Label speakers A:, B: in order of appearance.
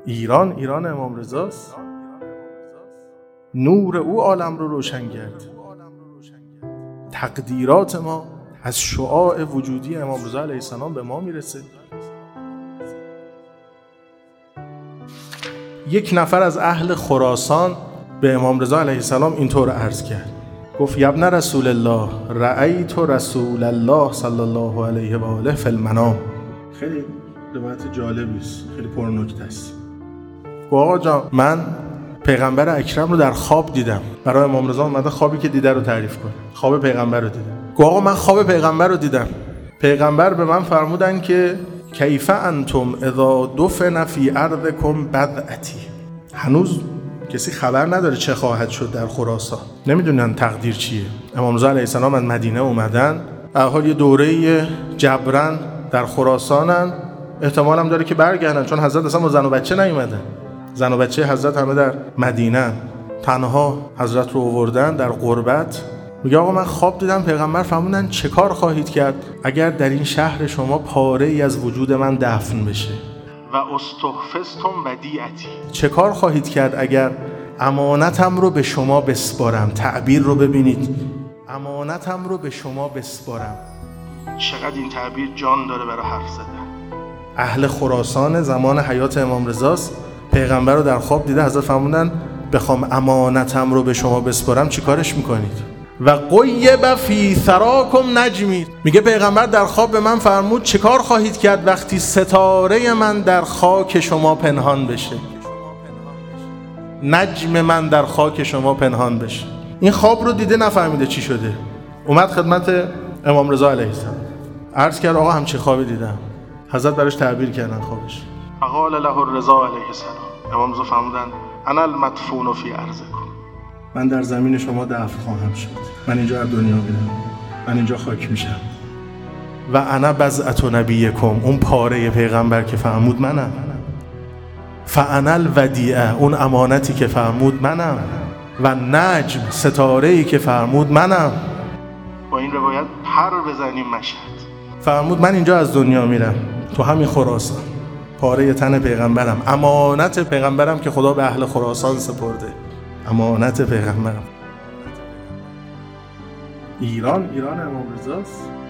A: ایران ایران امام رضاست. نور او عالم رو روشن کرد. تقدیرات ما از شعاع وجودی امام رضا علیه السلام به ما میرسه. یک نفر از اهل خراسان به امام رضا علیه السلام اینطور عرض کرد، گفت یا ابن رسول الله رأیت رسول الله صلی الله علیه و آله فی المنام. خیلی روایت جالبی است، خیلی پرنکته است. آقا جان من پیغمبر اکرم رو در خواب دیدم. برای امام رضا اومده خوابی که دیده رو تعریف کنه. خواب پیغمبر رو دیدم. آقا من خواب پیغمبر رو دیدم. پیغمبر به من فرمودن که کیف انتم اذا دفن فی ارضکم بدعتی. هنوز کسی خبر نداره چه خواهد شد در خراسان، نمیدونن تقدیر چیه. امام رضا علیه السلام از مدینه اومدن، در حال یه دوره جبران در خراسانن، احتمال هم داره که برگردن، چون حضرت اصلا با زن و بچه نیومدن. زن و بچه حضرت همه در مدینه، تنها حضرت رو آوردن در غربت. میگه آقا من خواب دیدم پیغمبر فرمودن چه کار خواهید کرد اگر در این شهر شما پاره ای از وجود من دفن بشه؟ و استحفظتم ودیعتی. چه کار خواهید کرد اگر امانتم رو به شما بسپارم؟ تعبیر رو ببینید، امانتم رو به شما بسپارم. چقدر این تعبیر جان داره برای حرف زدن. اهل خراسان زمان حیات امام رضاست، پیغمبر رو در خواب دیده، حضرت فرمودن بخوام امانتم رو به شما بسپارم چی کارش میکنید؟ و قیب فی ثراکم نجمی. میگه پیغمبر در خواب به من فرمود چه کار خواهید کرد وقتی ستاره من در خاک شما پنهان بشه، نجم من در خاک شما پنهان بشه. این خواب رو دیده، نفهمیده چی شده، اومد خدمت امام رضا علیه السلام، عرض کرد آقا همچین خوابی دیدم. حضرت براش تعبیر کردن خوابش. فقال له الرضا علیه السلام، امام رضا فرمودن انا المدفون فی ارضکم، من در زمین شما دفن خواهم شد، من اینجا از دنیا میرم، من اینجا خاک میشم. و انا بضعة نبیکم، اون پاره پیغمبر که فرمود منم. فانا الودیعه، اون امانتی که فرمود منم. و نجم، ستاره‌ای که فرمود منم. با این روایت پر بزنیم مشهد. فرمود من اینجا از دنیا میرم، تو همین خراسان، پاره تن پیغمبرم، امانت پیغمبرم که خدا به اهل خراسان سپرده، امانت پیغمبرم. ایران ایران امام رضاست.